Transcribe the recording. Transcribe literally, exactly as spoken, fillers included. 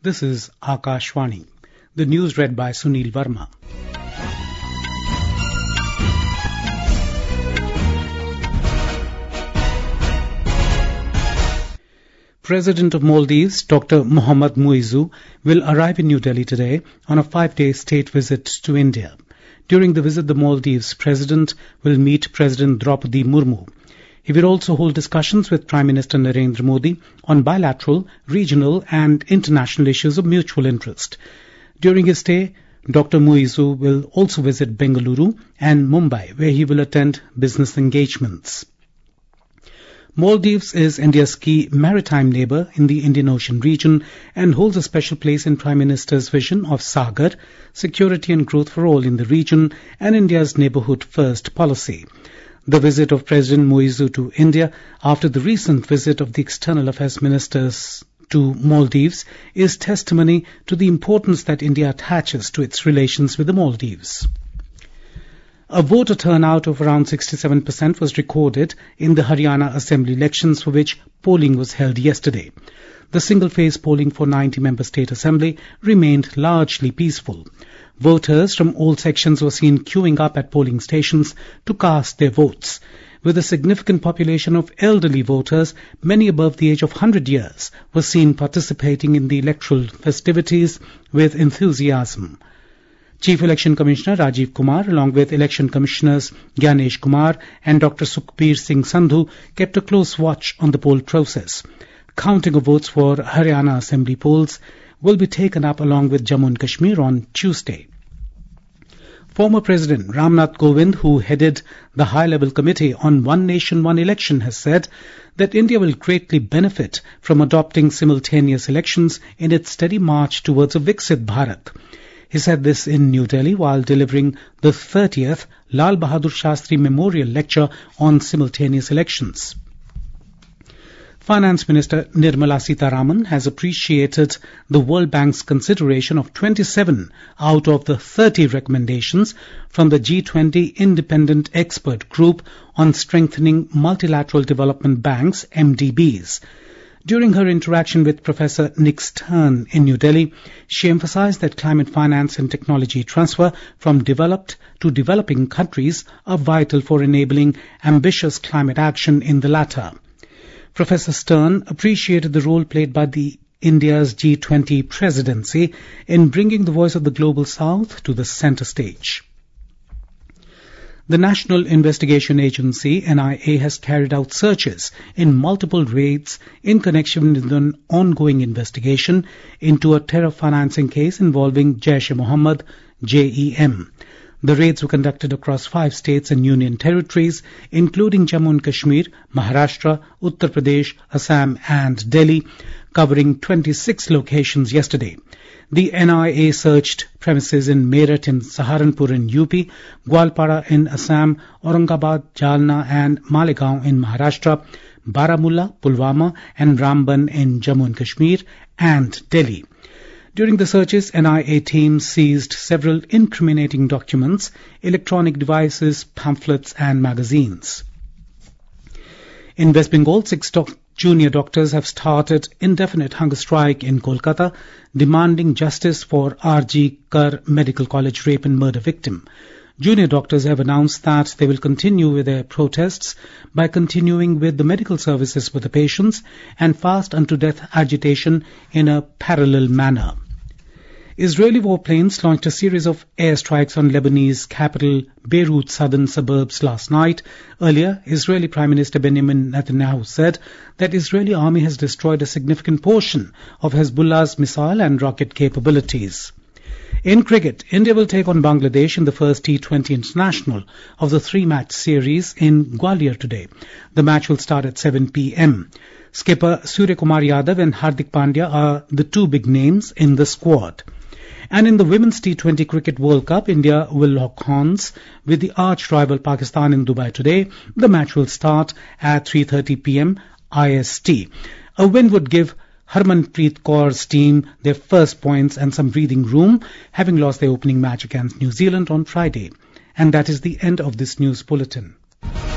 This is Akashvani. The news read by Sunil Verma. President of Maldives, Doctor Mohammad Muizzu, will arrive in New Delhi today on a five-day state visit to India. During the visit, the Maldives President will meet President Draupadi Murmu. He will also hold discussions with Prime Minister Narendra Modi on bilateral, regional and international issues of mutual interest. During his stay, Doctor Muizzu will also visit Bengaluru and Mumbai, where he will attend business engagements. Maldives is India's key maritime neighbor in the Indian Ocean region and holds a special place in Prime Minister's vision of Sagar, security and growth for all in the region, and India's neighborhood first policy. The visit of President Muizzu to India after the recent visit of the External Affairs Ministers to Maldives is testimony to the importance that India attaches to its relations with the Maldives. A voter turnout of around sixty-seven percent was recorded in the Haryana Assembly elections for which polling was held yesterday. The single-phase polling for ninety member state assembly remained largely peaceful. Voters from all sections were seen queuing up at polling stations to cast their votes. With a significant population of elderly voters, many above the age of one hundred years, were seen participating in the electoral festivities with enthusiasm. Chief Election Commissioner Rajiv Kumar, along with Election Commissioners Gyanesh Kumar and Doctor Sukhbir Singh Sandhu, kept a close watch on the poll process. Counting of votes for Haryana Assembly polls will be taken up along with Jammu and Kashmir on Tuesday. Former President Ramnath Kovind, who headed the high-level committee on One Nation, One Election, has said that India will greatly benefit from adopting simultaneous elections in its steady march towards a Viksit Bharat. He said this in New Delhi while delivering the thirtieth Lal Bahadur Shastri Memorial Lecture on simultaneous elections. Finance Minister Nirmala Sitharaman has appreciated the World Bank's consideration of twenty-seven out of the thirty recommendations from the G twenty Independent Expert Group on Strengthening Multilateral Development Banks, M D Bs. During her interaction with Professor Nick Stern in New Delhi, she emphasized that climate finance and technology transfer from developed to developing countries are vital for enabling ambitious climate action in the latter. Professor Stern appreciated the role played by the India's G twenty presidency in bringing the voice of the Global South to the center stage. The National Investigation Agency, N I A, has carried out searches in multiple raids in connection with an ongoing investigation into a terror financing case involving Jaish-e-Mohammed, J E M. The raids were conducted across five states and union territories, including Jammu and Kashmir, Maharashtra, Uttar Pradesh, Assam and Delhi, covering twenty-six locations yesterday. The N I A searched premises in Meerut in Saharanpur in U P, Gwalpara in Assam, Aurangabad, Jalna and Malegaon in Maharashtra, Baramulla, Pulwama and Ramban in Jammu and Kashmir and Delhi. During the searches, N I A teams seized several incriminating documents, electronic devices, pamphlets and magazines. In West Bengal, six doc- junior doctors have started indefinite hunger strike in Kolkata, demanding justice for R G Kar Medical College rape and murder victim. Junior doctors have announced that they will continue with their protests by continuing with the medical services for the patients and fast unto death agitation in a parallel manner. Israeli warplanes launched a series of airstrikes on Lebanese capital Beirut's southern suburbs last night. Earlier, Israeli Prime Minister Benjamin Netanyahu said that Israeli army has destroyed a significant portion of Hezbollah's missile and rocket capabilities. In cricket, India will take on Bangladesh in the first T twenty International of the three-match series in Gwalior today. The match will start at seven p.m. Skipper Surya Kumar Yadav and Hardik Pandya are the two big names in the squad. And in the Women's T twenty Cricket World Cup, India will lock horns with the arch-rival Pakistan in Dubai today. The match will start at three thirty p.m. I S T. A win would give Harmanpreet Kaur's team their first points and some breathing room, having lost their opening match against New Zealand on Friday. And that is the end of this news bulletin.